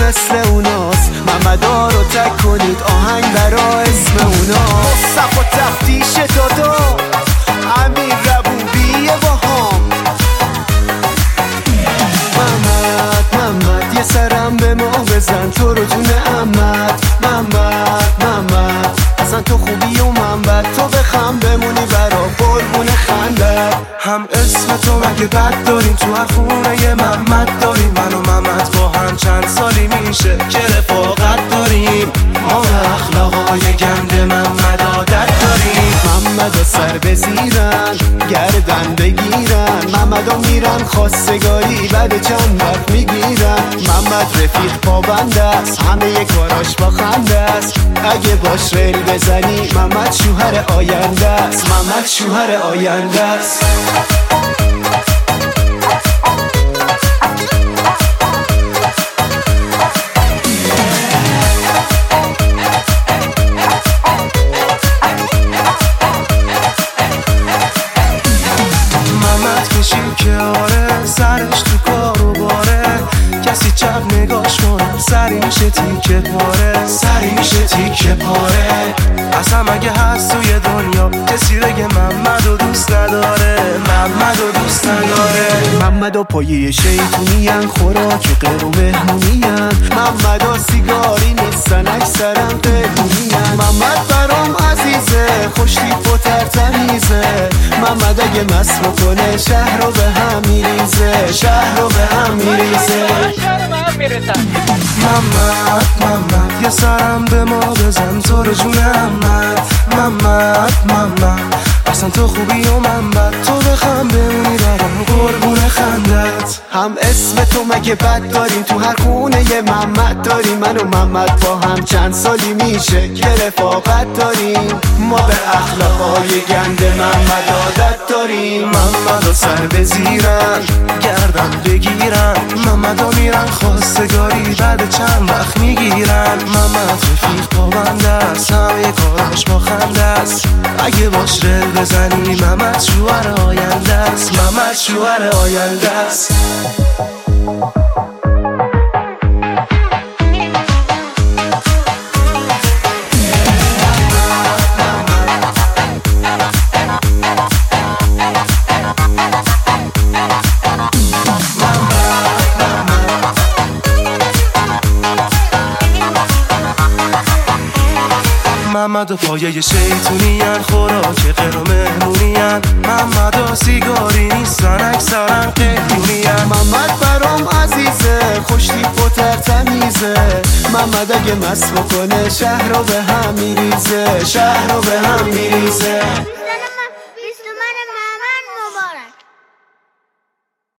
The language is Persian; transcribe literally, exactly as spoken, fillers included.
مثل اوناست. محمدا رو تک کنید آهنگ برا اسم اوناست. صف و تفتیش دادا امیر ربوبی باهام. محمد محمد یه سرم به ما بزن تو رو جون احمد. محمد محمد اصلا تو خوبی و من بد، تو بخم بمونی برا قربون خندت. هم اسم تو مگه بد داریم تو هر خونه یه محمد داریم. من و محمد با هم چند سالی میشه که رفاقت داریم. ما به اخلاقای گند محمد عادت داریم. محمد سر بزیرن گردن بگیرن، محمدا میرن خواستگاری بعد چند وقت میگیرن. محمد رفیق پابند است همه ی کاراش با خنده است. اگه باش ریل بزنی محمد شوهر آینده است. محمد شوهر آینده است. که آره سرش تو کارو باره، کسی چپ نگاش کنه سری میشه تیکه پاره. سری میشه تیکه پاره. اصلا مگه هست توی دنیا کسی بگه محمد و دوست نداره؟ محمد و دوست نداره. محمد و پایه شیطونین خوراک غیر و مهمونین. محمد و سیگاری نیستن اکثرا قیدونین. محمد برام عزیزه خوشتیپ و ترتمیزه. محمد اگه مست بکنه شهر رو به هم میریزه. شهر رو به هم میریزه. محمد محمد یه سرم به ما بزن تو رو جون احمد. محمد محمد اصلا تو خوبی و من بد، تو بخم بمونی برام قربون خندت. هم اسم تو مگه بد داریم تو هر خونه یه محمد داریم. من و محمد با هم چند سالی میشه که رفاقت داریم. ما به اخلاقای گند محمد عادت داریم. محمد سر بزیرن گردن بگیرن، محمدا میرن خواستگاری بعد چند وقت میگیرن. محمد رفیق پابند است همه کاراش با خنده است. اگه باش رل بزنی محمد شوهر آینده است. محمد شوهر آینده است. محمد و پایه شیطونین خوراک غیر و مهمونین. محمد و سیگاری نیستن اکثرا قیدونین. محمد برام عزیزه خوشتیپ و ترتمیزه. محمد اگه مست بکنه شهر رو به هم میریزه. شهر رو به هم میریزه.